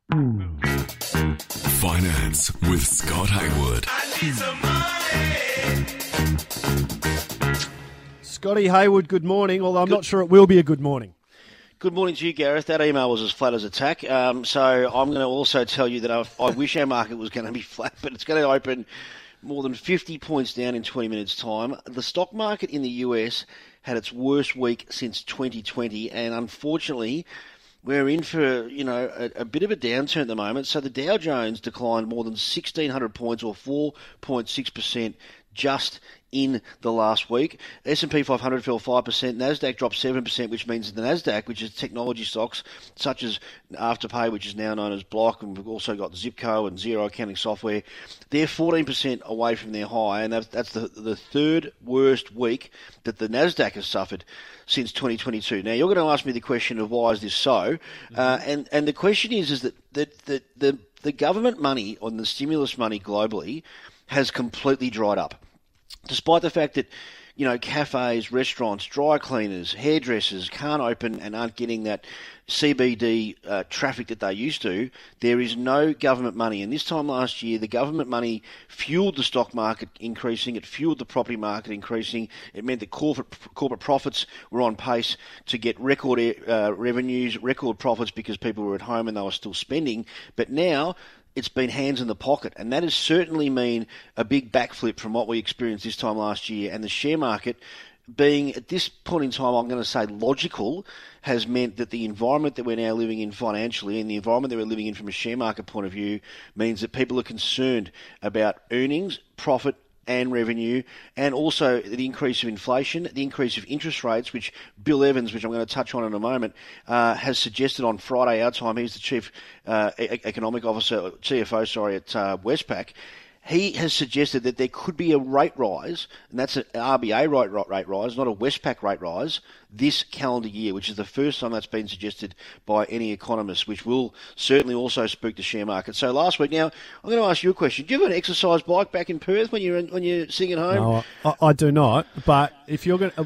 Finance with Scott Haywood. Scotty Haywood, good morning, although I'm not sure it will be a good morning. Good morning to you, Gareth. That email was as flat as a tack. So I'm going to also tell you that I wish our market was going to be flat, but it's going to open more than 50 points down in 20 minutes' time. The stock market in the US had its worst week since 2020, and unfortunately, we're in for, a bit of a downturn at the moment. So the Dow Jones declined more than 1,600 points, or 4.6%, just in the last week. S&P 500 fell 5%, Nasdaq dropped 7%, which means the Nasdaq, which is technology stocks such as Afterpay, which is now known as Block, and we've also got Zipco and Xero Accounting Software, they're 14% away from their high, and that's the third worst week that the Nasdaq has suffered since 2022. Now, you're going to ask me the question of why is this so, and the question is that the government money, or the stimulus money globally, has completely dried up. Despite the fact that, cafes, restaurants, dry cleaners, hairdressers can't open and aren't getting that CBD traffic that they used to, there is no government money. And this time last year, the government money fueled the stock market increasing. It fueled the property market increasing. It meant that corporate profits were on pace to get record revenues, record profits, because people were at home and they were still spending. But now it's been hands in the pocket, and that has certainly mean a big backflip from what we experienced this time last year. And the share market, being at this point in time, I'm going to say logical, has meant that the environment that we're now living in financially, and the environment that we're living in from a share market point of view, means that people are concerned about earnings, profit, and revenue, and also the increase of inflation, the increase of interest rates, which Bill Evans, which I'm going to touch on in a moment, has suggested on Friday our time. He's the Chief Economic Officer, CFO, at Westpac. He has suggested that there could be a rate rise, and that's an RBA rate rise, not a Westpac rate rise, this calendar year, which is the first time that's been suggested by any economist, which will certainly also spook the share market. So last week, now, I'm going to ask you a question. Do you have an exercise bike back in Perth when you're sitting at home? No, I do not, but if you're going to,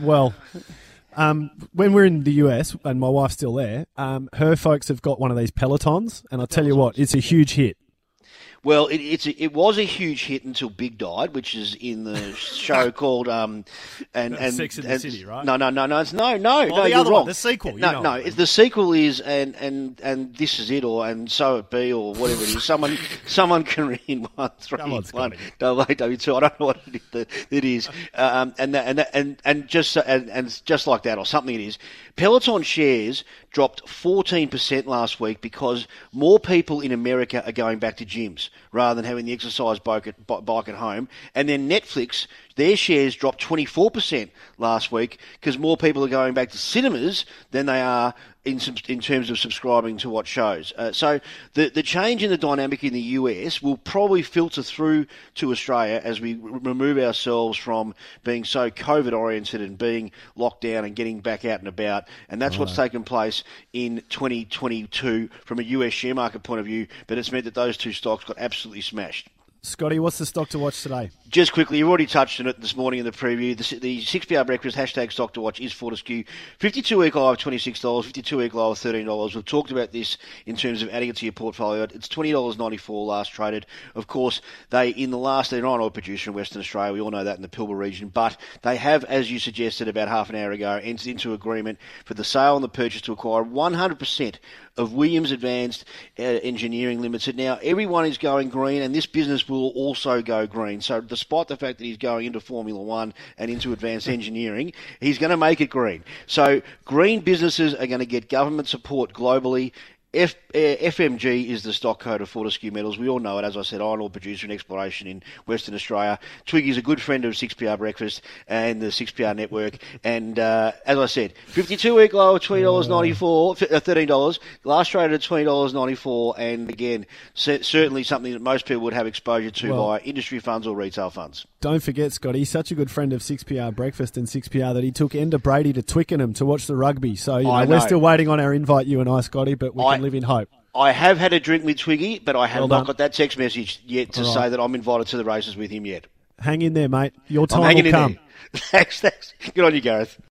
when we're in the US, and my wife's still there, her folks have got one of these Pelotons, and I'll tell you what, it's a huge hit. Well, it was a huge hit until Big died, which is in the show called Sex and the City, right? No, it's no, the you're other wrong. one, the sequel. The sequel is and this is it, or and so it be, or whatever it is. Someone can read in 1 3 1 W2. I don't know what it is, and just like that, or something it is. Peloton shares dropped 14% last week because more people in America are going back to gyms rather than having the exercise bike at home. And then Netflix, their shares dropped 24% last week because more people are going back to cinemas than they are in terms of subscribing to watch shows. So the change in the dynamic in the US will probably filter through to Australia as we remove ourselves from being so COVID-oriented and being locked down and getting back out and about. And that's what's taken place in 2022 from a US share market point of view. But it's meant that those two stocks got absolutely smashed. Scotty, what's the stock to watch today? Just quickly, you've already touched on it this morning in the preview. The 6PR Breakfast hashtag stock to watch is Fortescue. 52-week low of $26, 52-week low of $13. We've talked about this in terms of adding it to your portfolio. It's $20.94 last traded. Of course, they're an iron ore producer in Western Australia. We all know that in the Pilbara region. But they have, as you suggested about half an hour ago, entered into agreement for the sale and the purchase to acquire 100% of Williams Advanced Engineering Limited. Now, everyone is going green, and this business will also go green. So despite the fact that he's going into Formula One and into advanced engineering, he's going to make it green. So green businesses are going to get government support globally. FMG is the stock code of Fortescue Metals. We all know it, as I said, iron ore producer and exploration in Western Australia. Twiggy's a good friend of 6PR Breakfast and the 6PR network. And as I said, 52-week low of $20.94, $13. Last traded at $20.94. And again, certainly something that most people would have exposure to via industry funds or retail funds. Don't forget, Scotty, he's such a good friend of 6PR Breakfast and 6PR that he took Ender Brady to Twickenham to watch the rugby. So we're still waiting on our invite, you and I, Scotty, but we can live in hope. I have had a drink with Twiggy, but I have not got that text message yet to say that I'm invited to the races with him yet. Hang in there, mate. Your time will come. Thanks. Good on you, Gareth.